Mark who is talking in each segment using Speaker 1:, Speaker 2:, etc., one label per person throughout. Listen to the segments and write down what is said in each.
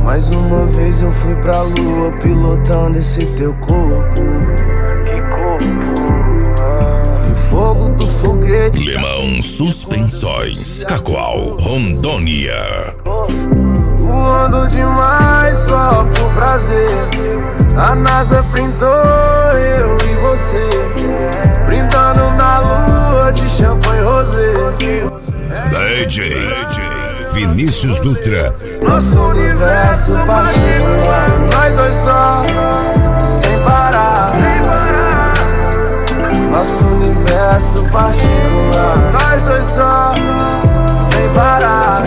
Speaker 1: Mais uma vez eu fui pra lua pilotando esse teu corpo. Que corpo? E o fogo do foguete.
Speaker 2: Limão Suspensões, Cacoal, Rondônia.
Speaker 1: Voando demais só por prazer. A NASA printou eu e você, brindando na lua de champanhe rosé.
Speaker 2: DJ Vinícius Dutra.
Speaker 1: Nosso universo particular, nós dois só, sem parar. Nosso universo particular, nós dois só, sem parar.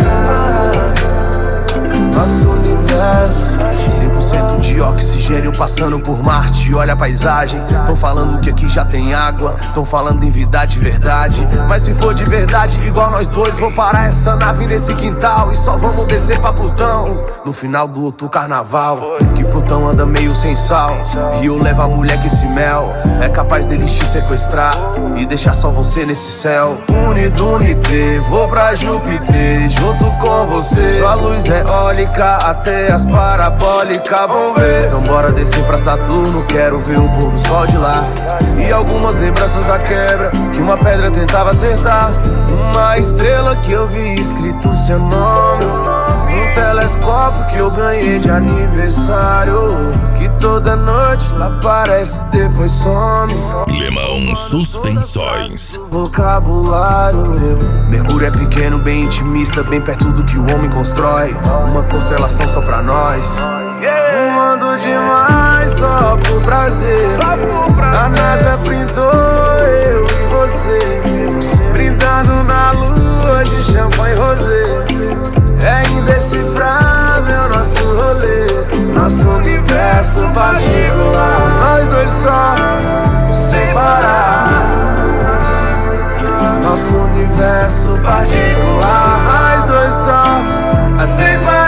Speaker 1: Nosso universo 100% de oxigênio passando por Marte. Olha a paisagem. Tão falando que aqui já tem água, tão falando em vida de verdade. Mas se for de verdade, igual nós dois, vou parar essa nave nesse quintal e só vamos descer pra Plutão no final do outro carnaval. Que Plutão anda meio sem sal e eu levo a mulher que esse mel é capaz deles te sequestrar e deixar só você nesse céu. Unidunité, vou pra Júpiter junto com você. Sua luz é eólica até as parabólicas vão ver. Então bora descer pra Saturno, quero ver o pôr do sol de lá. E algumas lembranças da quebra que uma pedra tentava acertar. Uma estrela que eu vi escrito seu nome num telescópio que eu ganhei de aniversário, que toda noite lá aparece depois some.
Speaker 2: Limão Suspensões.
Speaker 1: Vocabulário. Mercúrio é pequeno, bem intimista, bem perto do que o homem constrói. Uma constelação só pra nós. Voando demais só por prazer. A NASA printou eu e você, brindando na lua de champanhe rosé. É indecifrável nosso rolê, nosso universo particular. Nós dois só, sem parar. Nosso universo particular. Nós dois só, sem parar.